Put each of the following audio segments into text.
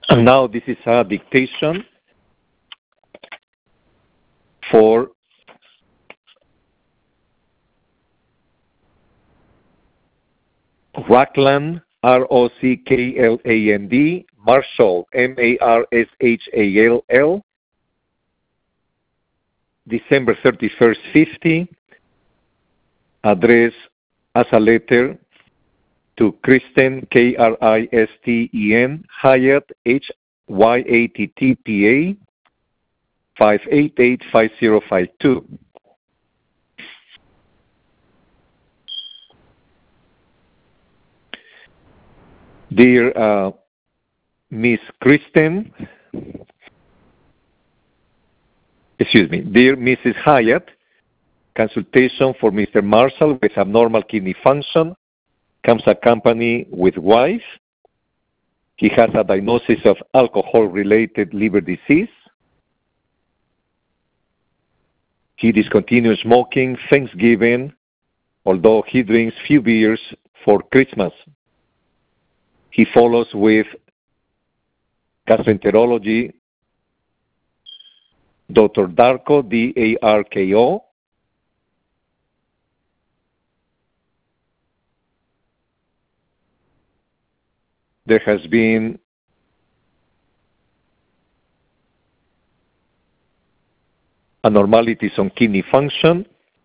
And now this is a dictation for Rockland, Rockland, Marshall, Marshall, December 31st, 50, address as a letter to Kristen, Kristen, Hyatt, Hyatt, PA, 5885052. Dear Miss Kristen, dear Mrs. Hyatt, consultation for Mr. Marshall with abnormal kidney function, comes accompanied with wife. He has a diagnosis of alcohol-related liver disease. He discontinued smoking Thanksgiving, although he drinks few beers for Christmas. He follows with gastroenterology, Dr. Darko, D-A-R-K-O. There has been abnormalities on kidney function.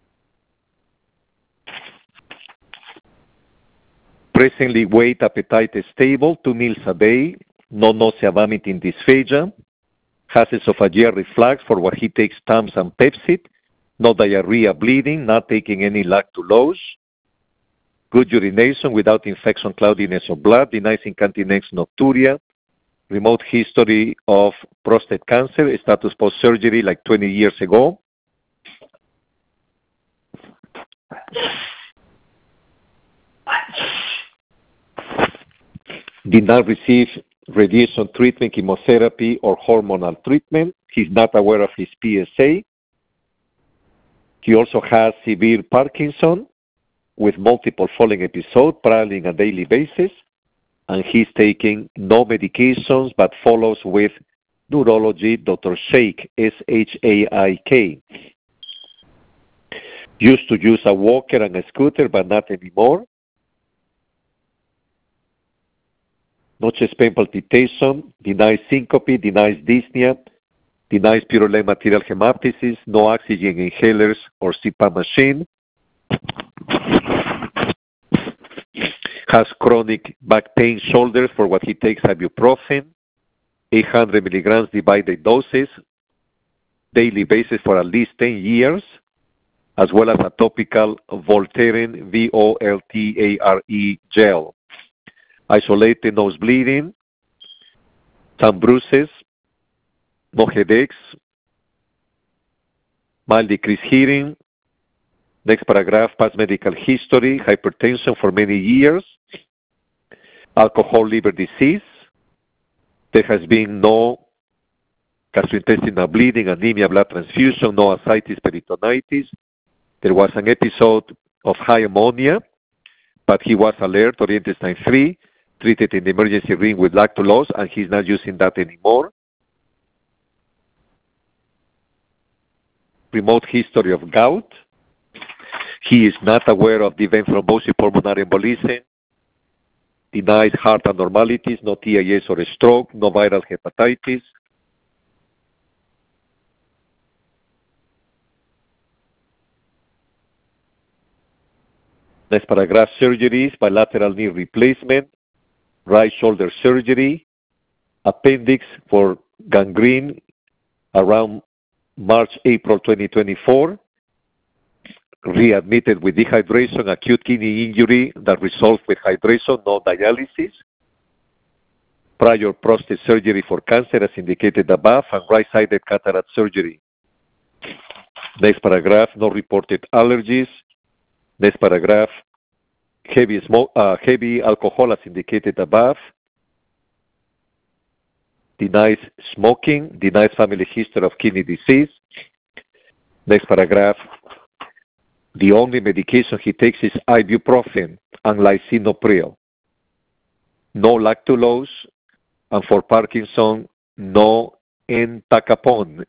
Presently, weight, appetite is stable, 2 meals a day, no nausea, vomiting, dysphagia. Has esophageal reflux for what he takes Tums and Pepcid. No diarrhea, bleeding, not taking any lactulose. Good urination without infection, cloudiness of blood, denies incontinence, nocturia. Remote history of prostate cancer, status post-surgery like 20 years ago. Did not receive radiation treatment, chemotherapy, or hormonal treatment. He's not aware of his PSA. He also has severe Parkinson with multiple falling episodes, probably on a daily basis. And he's taking no medications, but follows with neurology, Dr. Shaik, S-H-A-I-K. Used to use a walker and a scooter, but not anymore. No chest pain, palpitation, denies syncope, denies dyspnea, denies purulent material hemoptysis, no oxygen inhalers or CPAP machine. Has chronic back pain, shoulders for what he takes ibuprofen, 800 milligrams divided doses, daily basis for at least 10 years, as well as a topical Voltaren, V-O-L-T-A-R-E gel. Isolated nose bleeding, some bruises, no headaches, mild decreased hearing. Next paragraph, past medical history, hypertension for many years, alcohol, liver disease. There has been no gastrointestinal bleeding, anemia, blood transfusion, no ascites, peritonitis. There was an episode of high ammonia, but he was alert, oriented time 3, treated in the emergency room with lactulose, and he's not using that anymore. Remote history of gout. He is not aware of the vein thrombosis, pulmonary embolism, denies heart abnormalities, no TIAs or a stroke, no viral hepatitis. Next paragraph, surgeries, bilateral knee replacement, right shoulder surgery, appendix for gangrene around March, April 2024. Readmitted with dehydration, acute kidney injury that resolved with hydration, no dialysis. Prior prostate surgery for cancer as indicated above, and right-sided cataract surgery. Next paragraph, no reported allergies. Next paragraph, heavy alcohol as indicated above. Denies smoking, denies family history of kidney disease. Next paragraph, the only medication he takes is ibuprofen and lisinopril. No lactulose, and for Parkinson, no entacapone,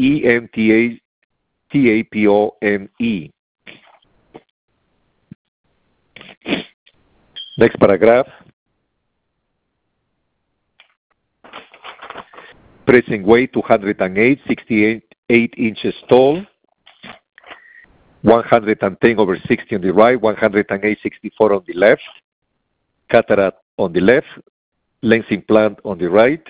E-N-T-A-T-A-P-O-N-E. Next paragraph. Present weight 208, 68 inches tall, 110/60 on the right, 108/64 on the left, cataract on the left, lens implant on the right,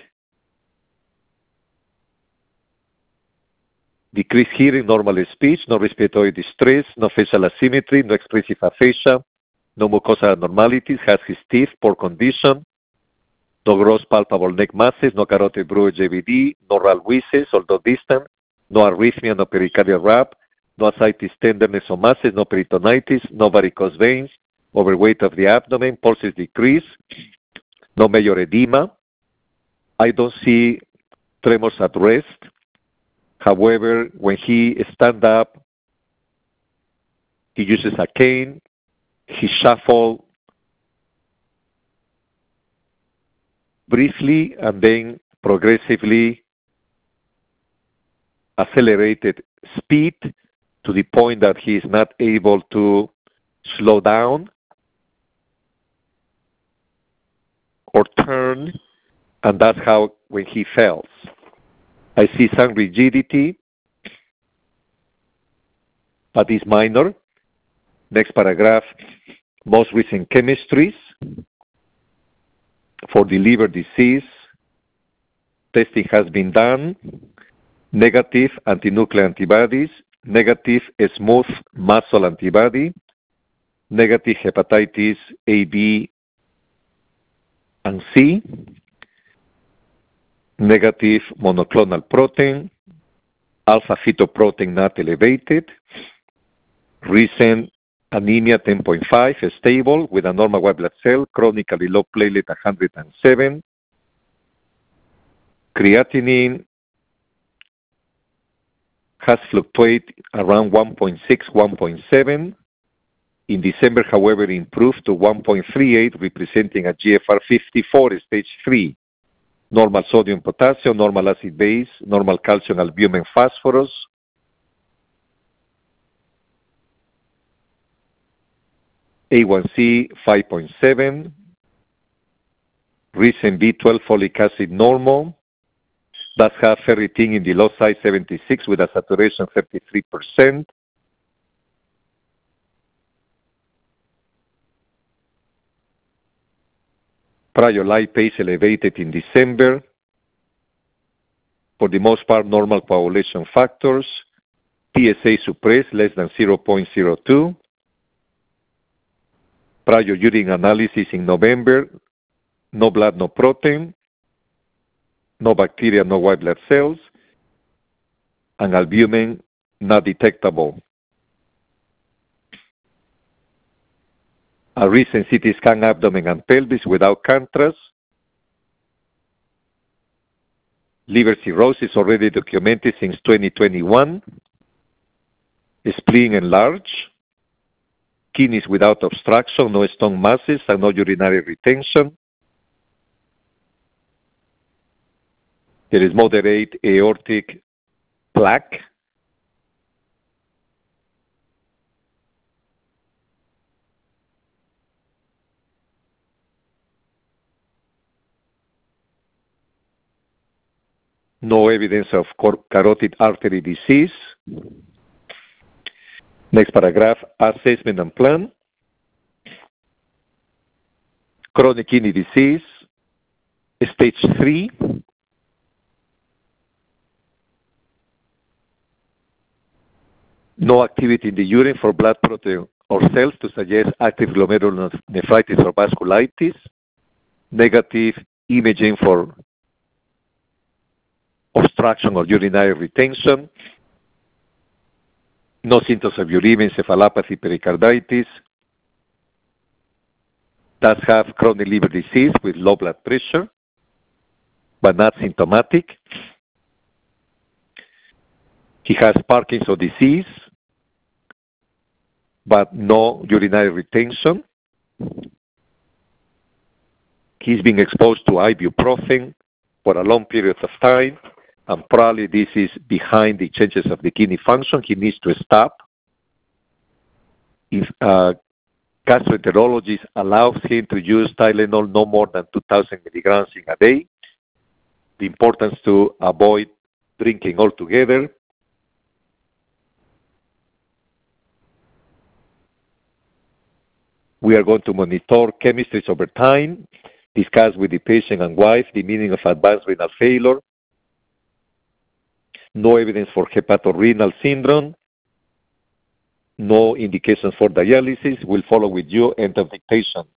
decreased hearing, normal speech, no respiratory distress, no facial asymmetry, no expressive aphasia, no mucosal abnormalities, has his teeth, poor condition, no gross palpable neck masses, no carotid bruit JVD, no RAL wheezes, although distant, no arrhythmia, no pericardial rap, no ascites tenderness or masses, no peritonitis, no varicose veins, overweight of the abdomen, pulses decrease, no major edema. I don't see tremors at rest. However, when he stands up, he uses a cane, he shuffles briefly and then progressively accelerated speed to the point that he is not able to slow down or turn, and that's how when he falls. I see some rigidity, but it's minor. Next paragraph, most recent chemistries for the liver disease. Testing has been done. Negative antinuclear antibodies, negative smooth muscle antibody, negative hepatitis A, B, and C, negative monoclonal protein, alpha-fetoprotein not elevated, recent anemia 10.5, stable with a normal white blood cell, chronically low platelet 107, creatinine has fluctuated around 1.6, 1.7. In December, however, improved to 1.38, representing a GFR 54, stage 3. Normal sodium, potassium, normal acid base, normal calcium, albumin, phosphorus. A1C 5.7. Recent B12 folic acid normal. Does have ferritin in the low side 76 with a saturation 33%. Prior lipase elevated in December. For the most part, normal coagulation factors. PSA suppressed less than 0.02. Prior urine analysis in November. No blood, no protein. No bacteria, no white blood cells. And albumin not detectable. A recent CT scan abdomen and pelvis without contrast. Liver cirrhosis already documented since 2021. Spleen enlarged. Kidneys without obstruction, no stone masses, and no urinary retention. There is moderate aortic plaque. No evidence of carotid artery disease. Next paragraph, assessment and plan. Chronic kidney disease, stage 3. No activity in the urine for blood protein or cells to suggest active glomerulonephritis or vasculitis. Negative imaging for obstruction or urinary retention. No symptoms of uremia, encephalopathy, pericarditis. Does have chronic liver disease with low blood pressure, but not symptomatic. He has Parkinson's disease, but no urinary retention. He's been exposed to ibuprofen for a long period of time, and probably this is behind the changes of the kidney function. He needs to stop. If gastroenterologist allows him to use Tylenol no more than 2,000 milligrams in a day, the importance to avoid drinking altogether. We are going to monitor chemistries over time, discuss with the patient and wife the meaning of advanced renal failure, no evidence for hepatorenal syndrome, no indications for dialysis. We'll follow with you end of dictation.